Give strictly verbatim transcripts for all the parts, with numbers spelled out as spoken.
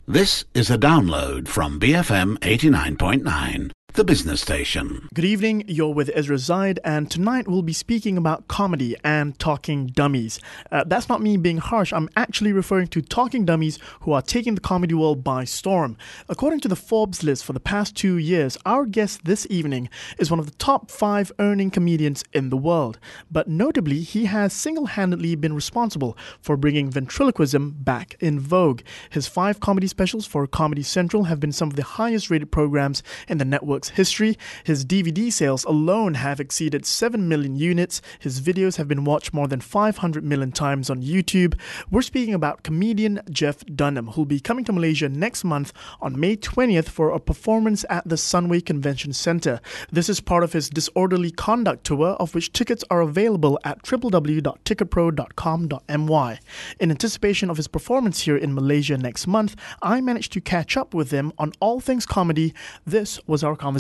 This is a download from B F M eighty-nine point nine, the business station. Good evening, you're with Ezra Zaid, and tonight we'll be speaking about comedy and talking dummies. Uh, that's not me being harsh, I'm actually referring to talking dummies who are taking the comedy world by storm. According to the Forbes list for the past two years, our guest this evening is one of the top five earning comedians in the world. But notably, he has single-handedly been responsible for bringing ventriloquism back in vogue. His five comedy specials for Comedy Central have been some of the highest rated programs in the network's history. His D V D sales alone have exceeded seven million units. His videos have been watched more than five hundred million times on YouTube. We're speaking about comedian Jeff Dunham, who'll be coming to Malaysia next month on May twentieth for a performance at the Sunway Convention Centre. This is part of his Disorderly Conduct Tour, of which tickets are available at w w w dot ticket pro dot com dot m y. In anticipation of his performance here in Malaysia next month, I managed to catch up with him on all things comedy. This was our conversation.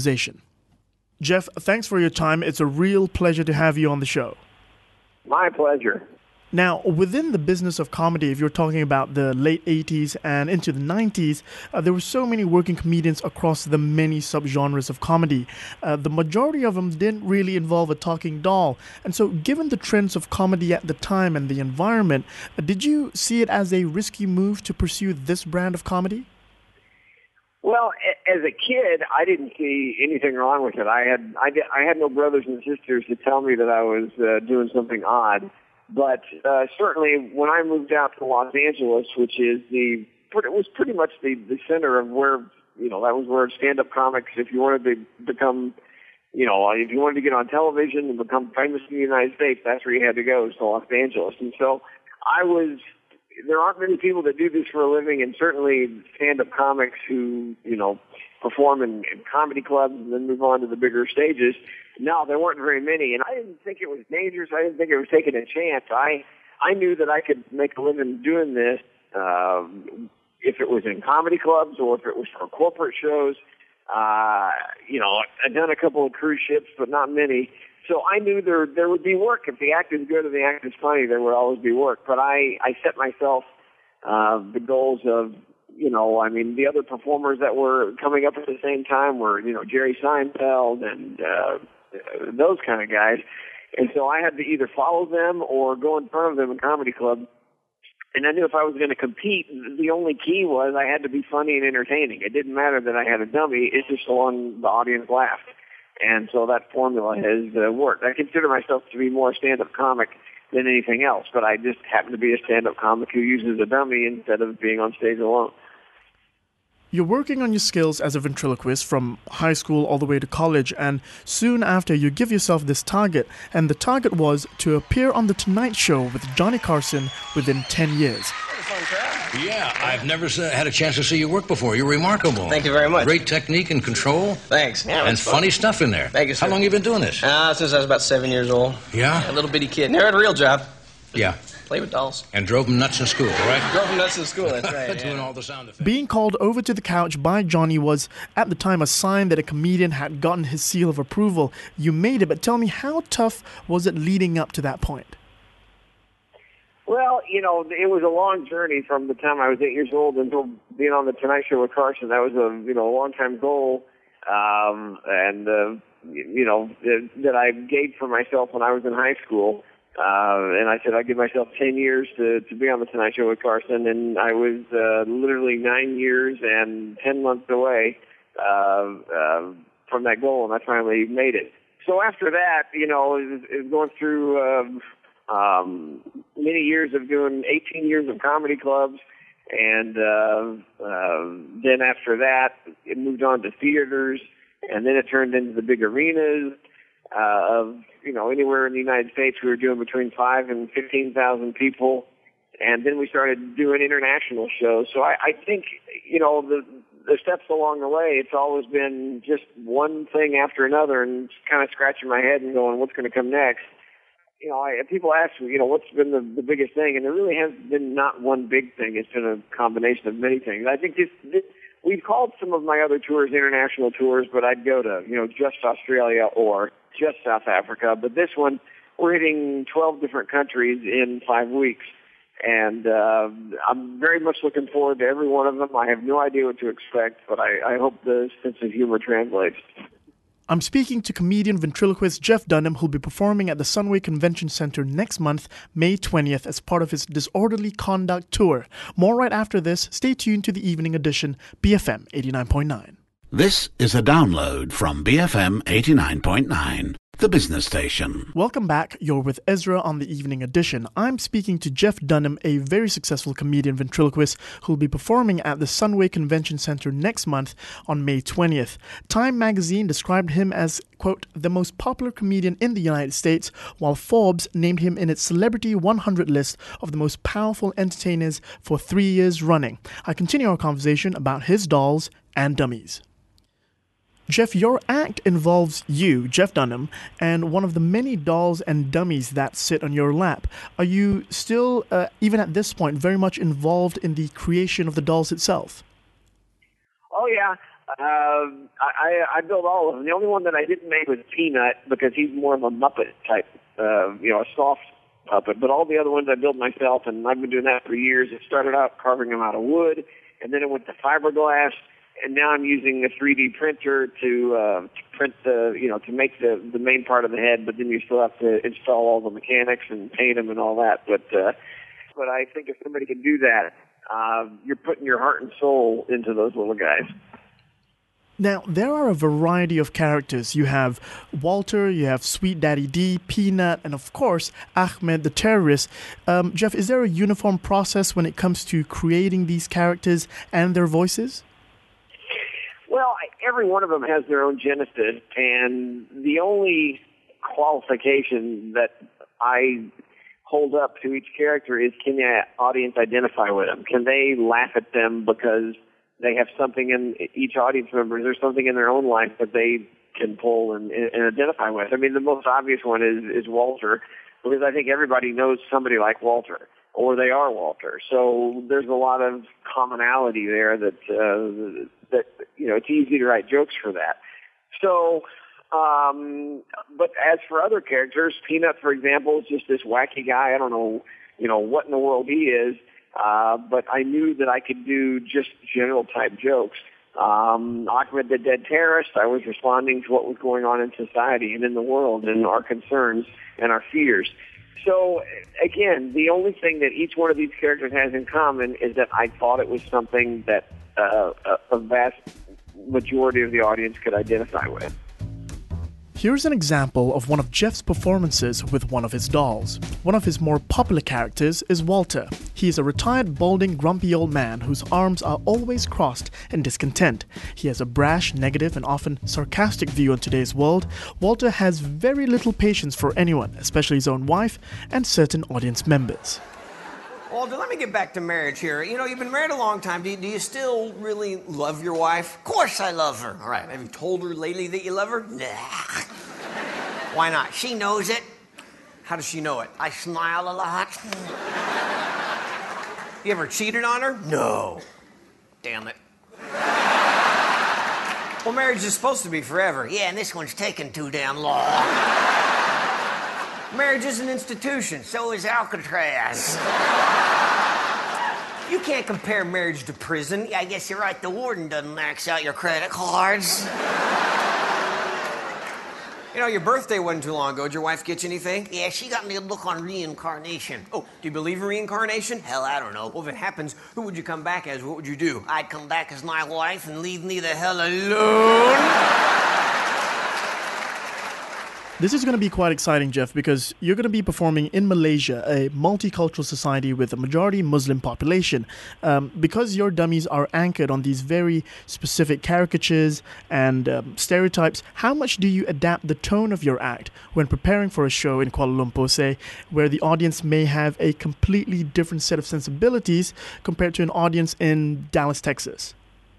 Jeff, thanks for your time. It's a real pleasure to have you on the show. My pleasure. Now, within the business of comedy, if you're talking about the late eighties and into the nineties, uh, there were so many working comedians across the many subgenres of comedy. Uh, the majority of them didn't really involve a talking doll. And so, given the trends of comedy at the time and the environment, uh, did you see it as a risky move to pursue this brand of comedy? Well, as a kid, I didn't see anything wrong with it. I had I, did, I had no brothers and sisters to tell me that I was uh, doing something odd. But uh, certainly, when I moved out to Los Angeles, which is the it was pretty much the, the center of where you know that was where stand-up comics. If you wanted to become, you know, if you wanted to get on television and become famous in the United States, that's where you had to go, to Los Angeles. And so I was. There aren't many people that do this for a living, and certainly stand-up comics who, you know, perform in, in comedy clubs and then move on to the bigger stages. No, there weren't very many, and I didn't think it was dangerous. I didn't think it was taking a chance. I I knew that I could make a living doing this um, if it was in comedy clubs or if it was for corporate shows. Uh, you know, I'd done a couple of cruise ships, but not many. So I knew there there would be work. If the act is good and the act is funny, there would always be work. But I, I set myself uh, the goals of, you know, I mean, the other performers that were coming up at the same time were, you know, Jerry Seinfeld and uh, those kind of guys. And so I had to either follow them or go in front of them in comedy clubs. And I knew if I was going to compete, the only key was I had to be funny and entertaining. It didn't matter that I had a dummy. It's just so long the audience laughed. And so that formula has uh, worked. I consider myself to be more a stand-up comic than anything else, but I just happen to be a stand-up comic who uses a dummy instead of being on stage alone. You're working on your skills as a ventriloquist from high school all the way to college, and soon after you give yourself this target, and the target was to appear on The Tonight Show with Johnny Carson within ten years. Yeah, I've never had a chance to see you work before. You're remarkable. Thank you very much. Great technique and control. Thanks. Yeah, and funny fun. stuff in there. Thank you, sir. How long have you been doing this? Uh, since I was about seven years old. Yeah? A little bitty kid. Never had a real job. Yeah. Play with dolls. And drove them nuts in school, right? Drove them nuts in school, that's right. Doing yeah. all the sound effects. Being called over to the couch by Johnny was, at the time, a sign that a comedian had gotten his seal of approval. You made it, but tell me, how tough was it leading up to that point? Well, you know, it was a long journey from the time I was eight years old until being on The Tonight Show with Carson. That was a, you know, a long-time goal, um, and, uh, you know, that, that I gave for myself when I was in high school. Uh, and I said I'd give myself ten years to, to be on The Tonight Show with Carson, and I was uh, literally nine years and ten months away uh, uh, from that goal, and I finally made it. So after that, you know, it was, it was going through uh, um, many years of doing eighteen years of comedy clubs, and uh, uh, then after that, it moved on to theaters, and then it turned into the big arenas uh, of, you know, anywhere in the United States. We were doing between five and fifteen thousand people, and then we started doing international shows. So I, I think, you know, the the steps along the way, it's always been just one thing after another, and kind of scratching my head and going, what's going to come next? You know, I, people ask me, you know, what's been the, the biggest thing, and there really has been not one big thing. It's been a combination of many things. I think this, this we've called some of my other tours international tours, but I'd go to, you know, just Australia or just South Africa. But this one, we're hitting twelve different countries in five weeks. And uh, I'm very much looking forward to every one of them. I have no idea what to expect, but I, I hope the sense of humor translates. I'm speaking to comedian ventriloquist Jeff Dunham, who'll be performing at the Sunway Convention Center next month, May twentieth, as part of his Disorderly Conduct Tour. More right after this. Stay tuned to the Evening Edition, B F M eighty-nine point nine. This is a download from B F M eighty-nine point nine, the business station. Welcome back. You're with Ezra on the Evening Edition. I'm speaking to Jeff Dunham, a very successful comedian ventriloquist who'll be performing at the Sunway Convention Center next month on May twentieth. Time magazine described him as, quote, the most popular comedian in the United States, while Forbes named him in its Celebrity one hundred list of the most powerful entertainers for three years running. I continue our conversation about his dolls and dummies. Jeff, your act involves you, Jeff Dunham, and one of the many dolls and dummies that sit on your lap. Are you still, uh, even at this point, very much involved in the creation of the dolls itself? Oh, yeah. Uh, I, I built all of them. The only one that I didn't make was Peanut because he's more of a Muppet type, uh, you know, a soft puppet. But all the other ones I built myself, and I've been doing that for years. It started out carving them out of wood, and then it went to fiberglass. And now I'm using a three D printer to, uh, to print the, you know, to make the, the main part of the head, but then you still have to install all the mechanics and paint them and all that. But, uh, but I think if somebody can do that, uh, you're putting your heart and soul into those little guys. Now, there are a variety of characters. You have Walter, you have Sweet Daddy D, Peanut, and of course, Ahmed the terrorist. Um, Jeff, is there a uniform process when it comes to creating these characters and their voices? Well, every one of them has their own genesis, and the only qualification that I hold up to each character is, can the audience identify with them? Can they laugh at them because they have something in each audience member? Is there something in their own life that they can pull and, and identify with? I mean, the most obvious one is, is Walter, because I think everybody knows somebody like Walter, or they are Walter. So there's a lot of commonality there that, uh, that, you know, it's easy to write jokes for that. So, um, but as for other characters, Peanut, for example, is just this wacky guy. I don't know, you know, what in the world he is, uh, but I knew that I could do just general type jokes. Um, Ahmed the Dead Terrorist, I was responding to what was going on in society and in the world and our concerns and our fears. So, again, the only thing that each one of these characters has in common is that I thought it was something that uh, a vast majority of the audience could identify with. Here's an example of one of Jeff's performances with one of his dolls. One of his more popular characters is Walter. He is a retired, balding, grumpy old man whose arms are always crossed in discontent. He has a brash, negative, and often sarcastic view on today's world. Walter has very little patience for anyone, especially his own wife and certain audience members. Walter, let me get back to marriage here. You know, you've been married a long time. Do you, do you still really love your wife? Of course I love her. All right. Have you told her lately that you love her? Nah. Why not? She knows it. How does she know it? I smile a lot. You ever cheated on her? No. Damn it. Well, marriage is supposed to be forever. Yeah, and this one's taking too damn long. Marriage is an institution. So is Alcatraz. You can't compare marriage to prison. Yeah, I guess you're right. The warden doesn't max out your credit cards. You know, your birthday wasn't too long ago. Did your wife get you anything? Yeah, she got me a look on reincarnation. Oh, do you believe in reincarnation? Hell, I don't know. Well, if it happens, who would you come back as? What would you do? I'd come back as my wife and leave me the hell alone. This is going to be quite exciting, Jeff, because you're going to be performing in Malaysia, a multicultural society with a majority Muslim population. Um, because your dummies are anchored on these very specific caricatures and um, stereotypes, how much do you adapt the tone of your act when preparing for a show in Kuala Lumpur, say, where the audience may have a completely different set of sensibilities compared to an audience in Dallas, Texas?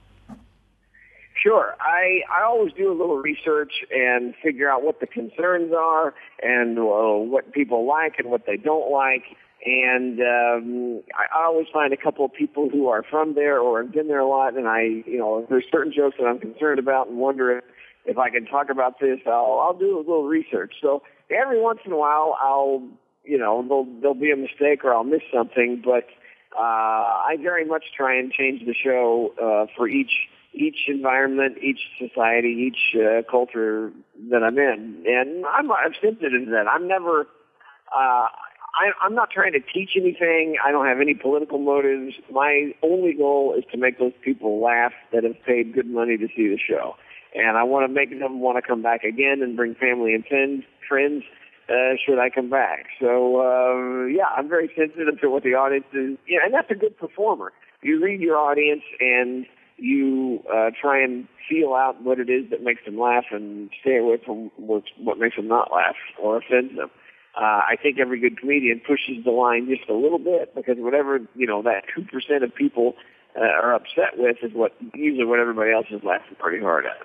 Sure. I, I always do a little research and figure out what the concerns are and uh, what people like and what they don't like. And um, I, I always find a couple of people who are from there or have been there a lot, and I, you know, if there's certain jokes that I'm concerned about and wonder if, if I can talk about this, I'll, I'll do a little research. So every once in a while, I'll, you know, there'll, there'll be a mistake or I'll miss something, but uh, I very much try and change the show uh, for each each environment, each society, each uh, culture that I'm in. And I'm, I'm sensitive to that. I'm never, uh, I, I'm not trying to teach anything. I don't have any political motives. My only goal is to make those people laugh that have paid good money to see the show. And I want to make them want to come back again and bring family and friends, friends uh, should I come back. So, uh, yeah, I'm very sensitive to what the audience is. Yeah, and that's a good performer. You read your audience and you uh, try and feel out what it is that makes them laugh and stay away from what, what makes them not laugh or offends them. Uh, I think every good comedian pushes the line just a little bit because whatever, you know, that two percent of people uh, are upset with is what usually what everybody else is laughing pretty hard at.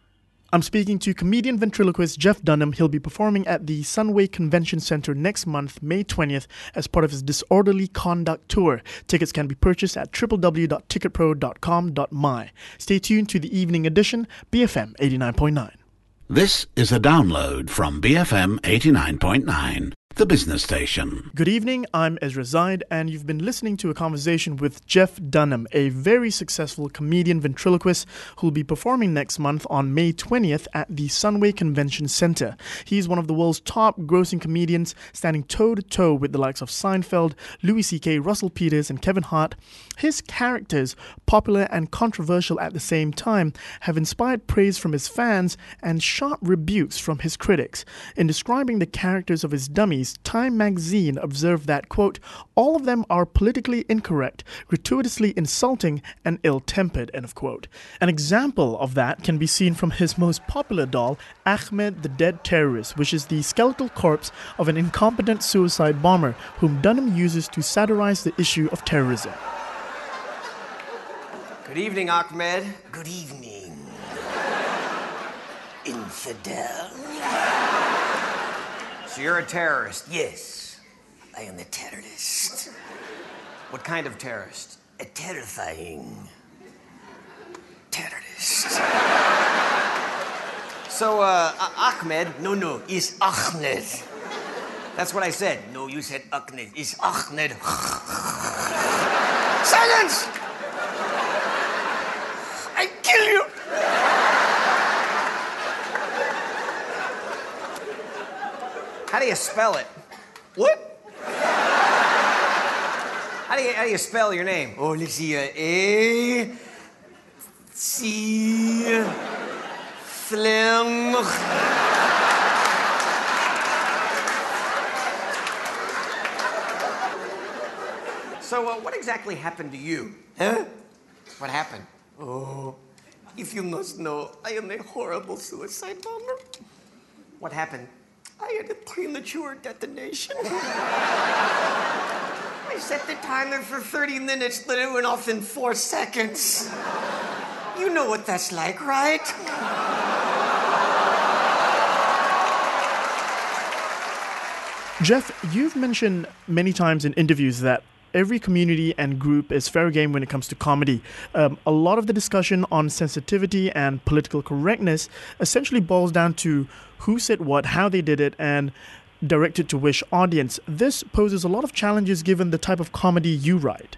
I'm speaking to comedian ventriloquist Jeff Dunham. He'll be performing at the Sunway Convention Center next month, May twentieth, as part of his Disorderly Conduct Tour. Tickets can be purchased at w w w dot ticket pro dot com dot m y. Stay tuned to the evening edition, B F M eighty-nine point nine. This is a download from B F M eighty-nine point nine, the business station. Good evening, I'm Ezra Zaid, and you've been listening to a conversation with Jeff Dunham, a very successful comedian ventriloquist who'll be performing next month on May twentieth at the Sunway Convention Center. He's one of the world's top grossing comedians, standing toe-to-toe with the likes of Seinfeld, Louis C K, Russell Peters, and Kevin Hart. His characters, popular and controversial at the same time, have inspired praise from his fans and sharp rebukes from his critics. In describing the characters of his dummies, Time magazine observed that, quote, all of them are politically incorrect, gratuitously insulting, and ill-tempered, end of quote. An example of that can be seen from his most popular doll, Ahmed the Dead Terrorist, which is the skeletal corpse of an incompetent suicide bomber whom Dunham uses to satirize the issue of terrorism. Good evening, Ahmed. Good evening, infidel. So you're a terrorist? Yes, I am a terrorist. What kind of terrorist? A terrifying terrorist. So, uh, Ahmed... No, no, it's Ahmed. That's what I said. No, you said Ahmed. It's Ahmed. Silence! I kill you! How do you spell it? What? How do you, how do you spell your name? Oh, let's see. Uh, A... C... Phlegm... So, uh, what exactly happened to you? Huh? What happened? Oh, if you must know, I am a horrible suicide bomber. What happened? I had a premature detonation. I set the timer for thirty minutes, but it went off in four seconds. You know what that's like, right? Jeff, you've mentioned many times in interviews that every community and group is fair game when it comes to comedy. Um, a lot of the discussion on sensitivity and political correctness essentially boils down to who said what, how they did it, and directed to which audience. This poses a lot of challenges given the type of comedy you write.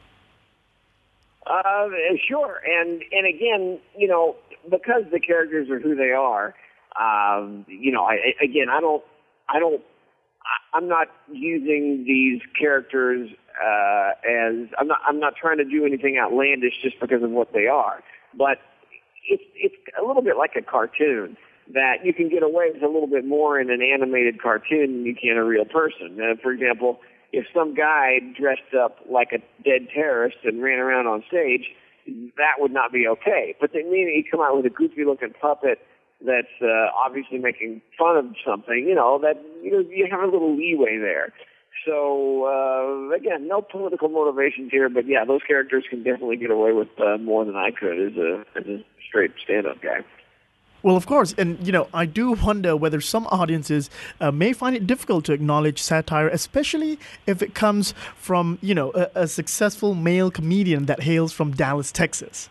Uh, sure, and and again, you know, because the characters are who they are, um, you know, I, again, I don't, I don't, I'm not using these characters uh, as I'm not, I'm not trying to do anything outlandish just because of what they are, but it's it's a little bit like a cartoon. That you can get away with a little bit more in an animated cartoon than you can a real person. Uh, for example, if some guy dressed up like a dead terrorist and ran around on stage, that would not be okay. But the minute you come out with a goofy-looking puppet that's uh, obviously making fun of something, you know, that you know you have a little leeway there. So uh, again, no political motivations here, but yeah, those characters can definitely get away with uh, more than I could as a as a straight stand-up guy. Well, of course, and you know, I do wonder whether some audiences uh, may find it difficult to acknowledge satire, especially if it comes from, you know, a, a successful male comedian that hails from Dallas, Texas.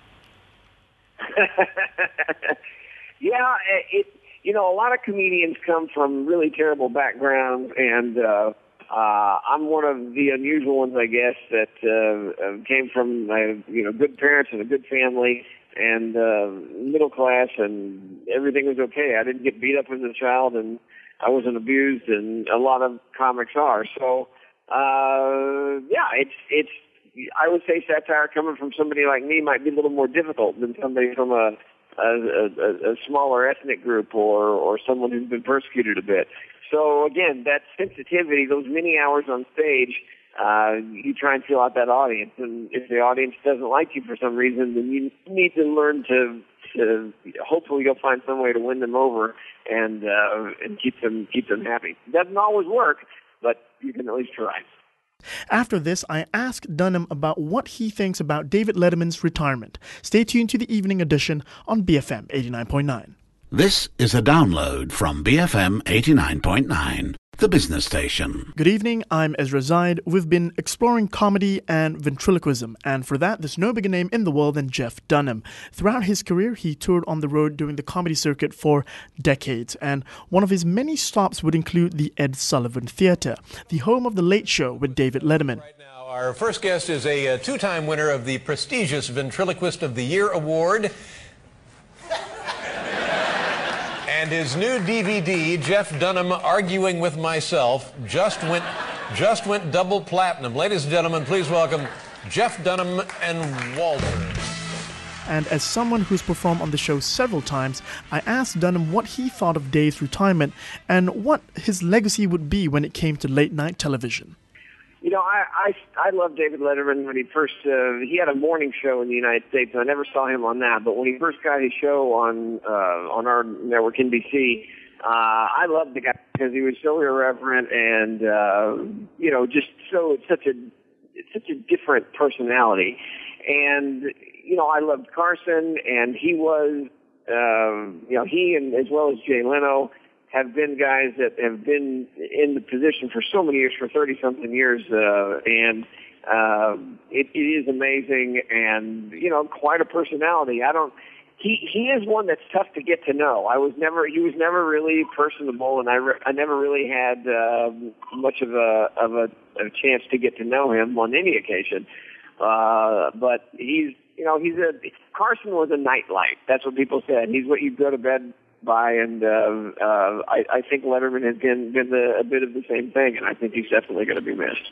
Yeah, it. You know, a lot of comedians come from really terrible backgrounds, and uh, uh, I'm one of the unusual ones, I guess, that uh, came from uh, you know good parents and a good family and uh, middle class, and everything was okay. I didn't get beat up as a child, and I wasn't abused, and a lot of comics are. So, uh, yeah, it's it's. I would say satire coming from somebody like me might be a little more difficult than somebody from a a, a, a smaller ethnic group or or someone who's been persecuted a bit. So again, that sensitivity, those many hours on stage, uh, you try and fill out that audience. And if the audience doesn't like you for some reason, then you need to learn to, to hopefully you'll find some way to win them over and uh, and keep them keep them happy. It doesn't always work, but you can at least try. After this, I asked Dunham about what he thinks about David Letterman's retirement. Stay tuned to the evening edition on B F M eighty-nine point nine. This is a download from B F M eighty-nine point nine, the business station. Good evening, I'm Ezra Zaid. We've been exploring comedy and ventriloquism, and for that, there's no bigger name in the world than Jeff Dunham. Throughout his career, he toured on the road doing the comedy circuit for decades, and one of his many stops would include the Ed Sullivan Theatre, the home of The Late Show with David Letterman. Right now, our first guest is a, a two-time winner of the prestigious Ventriloquist of the Year award. And his new D V D, Jeff Dunham Arguing with Myself, just went just went double platinum. Ladies and gentlemen, please welcome Jeff Dunham and Walter. And as someone who's performed on the show several times, I asked Dunham what he thought of Dave's retirement and what his legacy would be when it came to late-night television. You know, I, I, I love David Letterman when he first, uh, he had a morning show in the United States, and I never saw him on that, but when he first got his show on, uh, on our network, N B C, uh, I loved the guy because he was so irreverent and, uh, you know, just so, such a, such a different personality. And, you know, I loved Carson, and he was, uh, you know, he and as well as Jay Leno have been guys that have been in the position for so many years, for thirty-something years, uh, and uh, it, it is amazing and, you know, quite a personality. I don't, he, he is one that's tough to get to know. I was never, he was never really personable, and I, re, I never really had uh, much of a, of a, a chance to get to know him on any occasion. Uh, but he's, you know, he's a, Carson was a nightlight. That's what people said. He's what you go to bed by, and uh, uh, I, I think Letterman has been, been the, a bit of the same thing, and I think he's definitely going to be missed.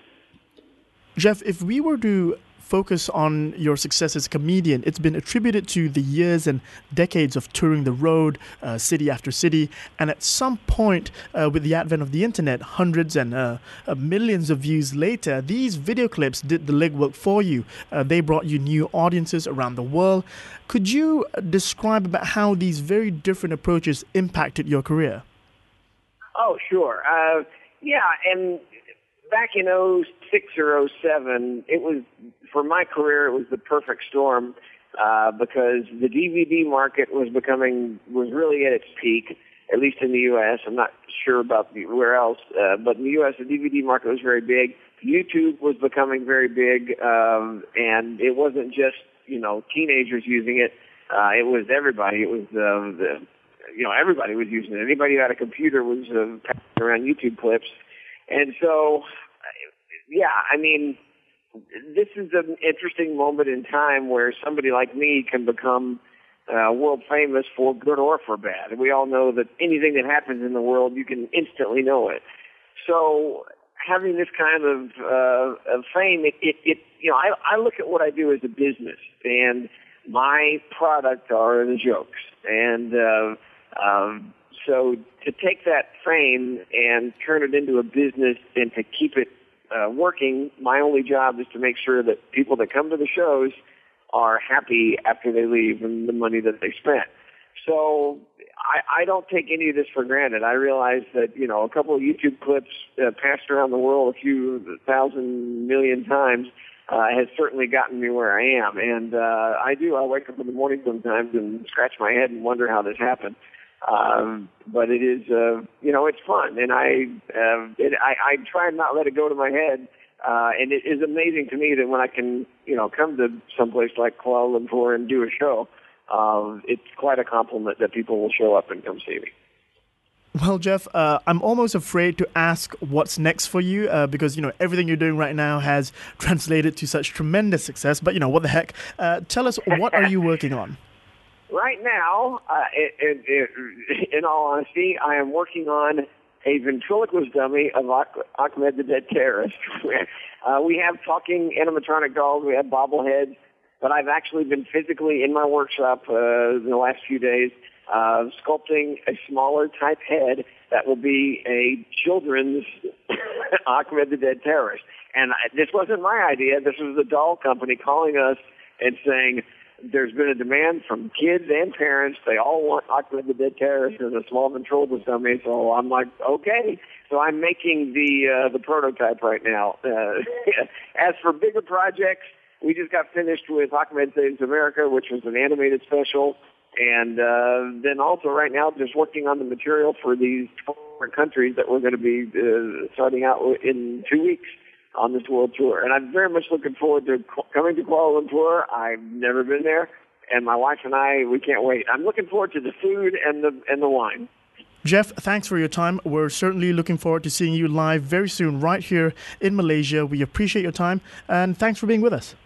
Jeff, if we were to focus on your success as a comedian, it's been attributed to the years and decades of touring the road, uh, city after city, and at some point, uh, with the advent of the internet, hundreds and uh, uh, millions of views later, these video clips did the legwork for you. Uh, they brought you new audiences around the world. Could you describe about how these very different approaches impacted your career? Oh, sure. Uh, yeah, and back in oh six or oh seven, it was, for my career, it was the perfect storm uh, because the D V D market was becoming, was really at its peak, at least in the U S. I'm not sure about the, where else, uh, but in the U S, the D V D market was very big. YouTube was becoming very big, um, and it wasn't just, you know, teenagers using it. Uh, it was everybody. It was, uh, the, you know, everybody was using it. Anybody who had a computer was uh, passing around YouTube clips. And so, yeah, I mean, this is an interesting moment in time where somebody like me can become uh, world famous for good or for bad. And we all know that anything that happens in the world, you can instantly know it. So having this kind of, uh, of fame, it, it, it you know, I, I look at what I do as a business, and my product are the jokes. And uh, um, so to take that fame and turn it into a business and to keep it uh, working, my only job is to make sure that people that come to the shows are happy after they leave and the money that they spent. So I, I don't take any of this for granted. I realize that, you know, a couple of YouTube clips uh, passed around the world a few thousand million times uh, has certainly gotten me where I am. And uh, I do. I wake up in the morning sometimes and scratch my head and wonder how this happened. Um, but it is, uh, you know, it's fun. And I, uh, it, I, I try and not let it go to my head. Uh, and it is amazing to me that when I can, you know, come to someplace like Kuala Lumpur and do a show, um, it's quite a compliment that people will show up and come see me. Well, Jeff, uh, I'm almost afraid to ask what's next for you uh, because, you know, everything you're doing right now has translated to such tremendous success. But, you know, what the heck? Uh, tell us, what are you working on? Right now, uh, it, it, it, in all honesty, I am working on a ventriloquist dummy of Ahmed the Dead Terrorist. uh, we have talking animatronic dolls, we have bobbleheads, but I've actually been physically in my workshop uh, in the last few days uh, sculpting a smaller type head that will be a children's Ahmed the Dead Terrorist. And I, this wasn't my idea. This was the doll company calling us and saying, there's been a demand from kids and parents. They all want Ahmed the Dead Terrorist as a small ventriloquist dummy. So I'm like, okay. So I'm making the uh, the prototype right now. Uh, as for bigger projects, we just got finished with Ahmed Saves America, which was an animated special. And uh, then also right now just working on the material for these different countries that we're going to be uh, starting out in two weeks. On this world tour. And I'm very much looking forward to coming to Kuala Lumpur. I've never been there, and my wife and I, we can't wait. I'm looking forward to the food and the and the wine. Jeff, thanks for your time. We're certainly looking forward to seeing you live very soon right here in Malaysia. We appreciate your time, and thanks for being with us.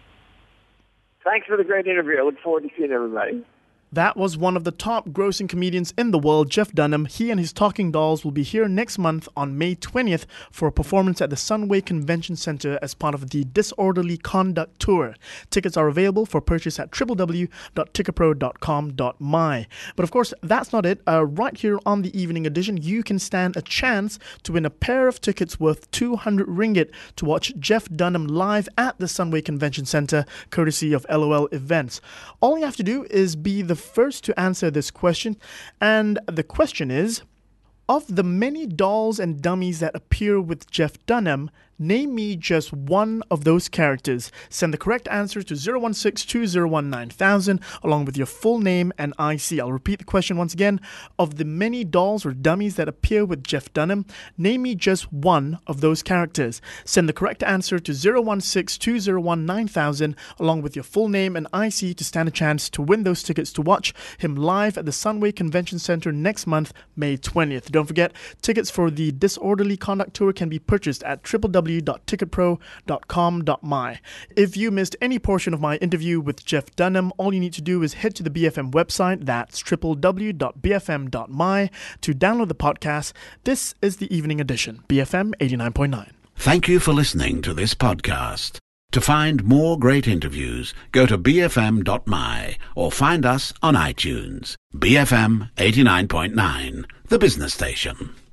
Thanks for the great interview. I look forward to seeing everybody. That was one of the top grossing comedians in the world, Jeff Dunham. He and his talking dolls will be here next month on May twentieth for a performance at the Sunway Convention Center as part of the Disorderly Conduct Tour. Tickets are available for purchase at w w w dot ticket pro dot com dot m y. But of course, that's not it. Uh, right here on the Evening Edition, you can stand a chance to win a pair of tickets worth two hundred ringgit to watch Jeff Dunham live at the Sunway Convention Center, courtesy of L O L Events. All you have to do is be the first to answer this question, and the question is, of the many dolls and dummies that appear with Jeff Dunham, name me just one of those characters. Send the correct answer to zero one six two zero one nine thousand along with your full name and I C. I'll repeat the question once again. Of the many dolls or dummies that appear with Jeff Dunham, name me just one of those characters. Send the correct answer to zero one six two zero one nine thousand along with your full name and I C to stand a chance to win those tickets to watch him live at the Sunway Convention Center next month, May twentieth. Don't forget, tickets for the Disorderly Conduct Tour can be purchased at w w w dot ticket pro dot com dot m y. If you missed any portion of my interview with Jeff Dunham, all you need to do is head to the B F M website, that's w w w dot b f m dot m y, to download the podcast. This is the Evening Edition, B F M eighty-nine point nine. Thank you for listening to this podcast. To find more great interviews, go to b f m dot m y or find us on iTunes. B F M eighty-nine point nine, the business station.